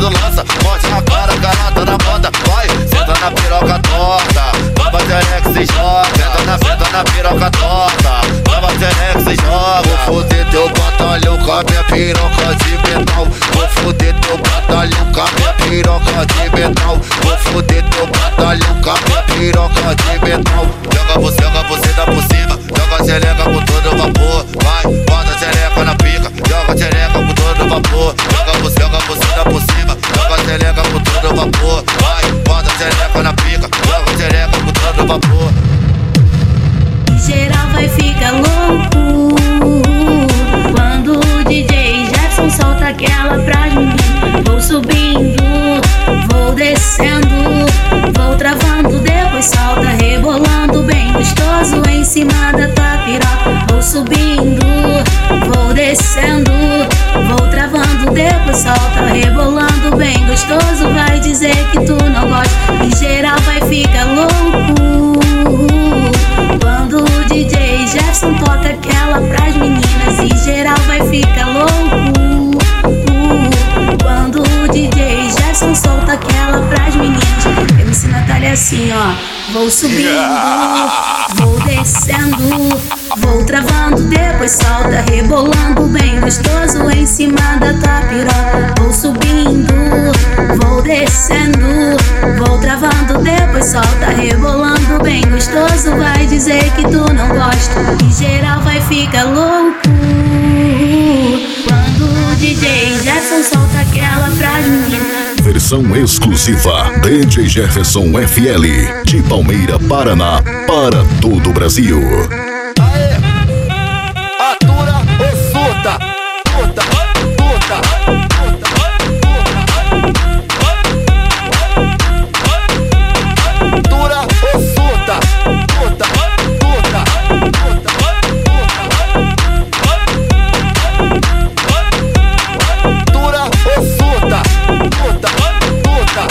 do lança. Morde a cara, galata na banda. Vai, senta na piroca torta. Baba Terex se joga. Senta na piroca torta. Baba Terex se joga. Vou foder teu batalhão com a minha piroca de metal. Vou foder teu batalhão com a minha piroca de metal. Vou foder teu batalhão com a minha piroca de metal. Joga você dá por cima. Joga a xereca com todo vapor. Vai, bota a xereca na pica. Joga a xereca com todo vapor. Joga você dá por cima. Joga a xereca com todo vapor. Vai, bota a xereca na pica. Joga a xereca com todo vapor. Geral vai ficar louco quando o DJ Jefferson solta aquela pras meninas. Vou subindo, vou descendo, vou travando, depois solta, rebolando bem gostoso em cima da tua piroca. Vou subindo, vou descendo, vou travando, depois solta, rebolando bem gostoso. Vai dizer que tu não gosta e geral vai ficar louco quando o DJ Jefferson toca aquela pras meninas. E geral vai ficar louco quando o DJ Jefferson solta aquela pras meninas. MC Natália assim, ó. Vou subindo, vou descendo, vou travando, depois solta, rebolando bem gostoso em cima da tua piroca. Vou subindo, vou descendo, vou travando, depois solta, rebolando bem gostoso. Vai dizer que tu não gosta e geral vai ficar louco quando o DJ Jefferson solta aquela pras meninas. Versão exclusiva DJ Jefferson FL, de Palmeira, Paraná, para todo o Brasil. Aê, atura ou surta? Puta, puta, puta, atura ou surta? Puta, puta, atura ou surta? Puta, puta,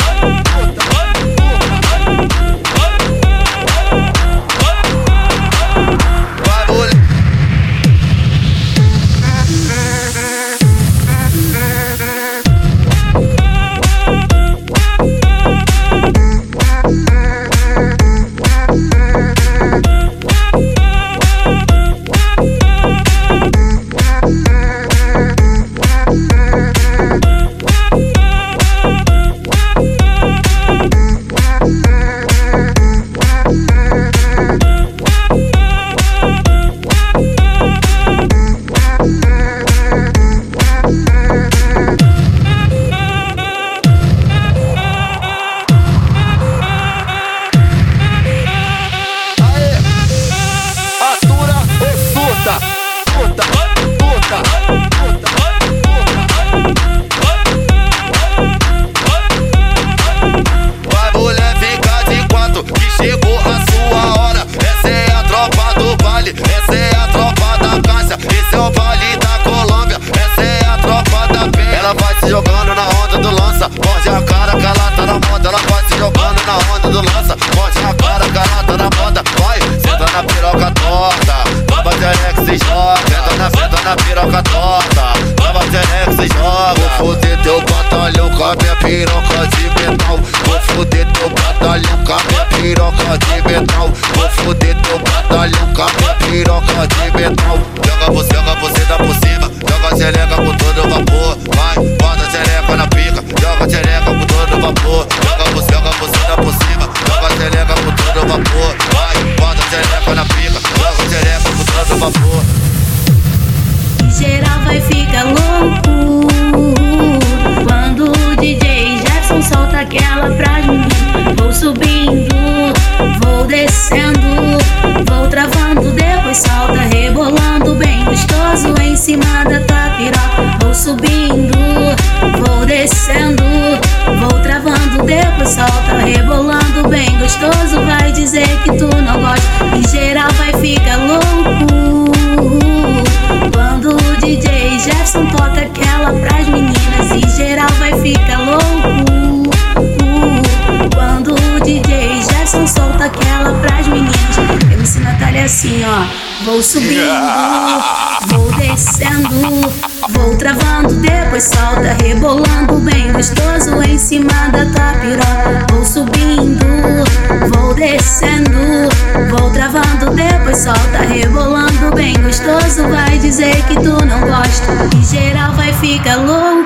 vai mulher, fica de quatro que chegou a sua hora. Essa é a tropa do baile, essa é a tropa da caixa, esse é o baile da Colômbia, essa é a tropa da penha. Ela vai se jogando na onda do lança, morde a cara que ela tá na moda. Ela vai se jogando na onda do lança, morde a cara que ela tá na moda. Vai, senta na piroca torta, Baba Terex se joga. Senta na piroca torta, Baba Terex se joga. Vou foder teu batalhão com a minha piroca de metal. Vou foder teu batalhão com a minha piroca de metal. Vou foder teu batalhão com a minha piroca de metal. Joga você dá por cima. Joga a xereca com todo vapor. Vai, bota a xereca na pica. Joga a xereca com todo vapor. Joga você dá por cima. Joga a xereca com todo vapor. Vai, bota a xereca na pica. Joga a xereca com todo vapor. Geral vai ficar louco quando o DJ Jefferson solta aquela pras meninas. Vou subindo, vou descendo, vou travando, depois solta, rebolando bem gostoso em cima da tua piroca. Vou subindo, vou descendo, vou travando, depois solta, rebolando bem gostoso. Vai dizer que tu não gosta e geral vai ficar louco quando o DJ Jefferson toca aquela pras meninas. E geral vai ficar louco quando o DJ Jefferson solta aquela pras meninas. MC Natália assim, ó. Vou subindo, vou descendo, vou travando, depois solta, rebolando bem gostoso em cima da tua piroca. Vou subindo, vou descendo, vou travando, depois solta, rebolando bem gostoso. Vai dizer que tu não gosta e geral vai ficar louco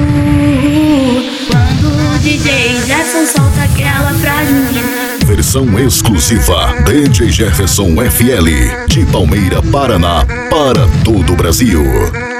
quando o DJ Jefferson solta aquela pras meninas. Versão exclusiva DJ Jefferson FL, de Palmeira, Paraná, para todo o Brasil.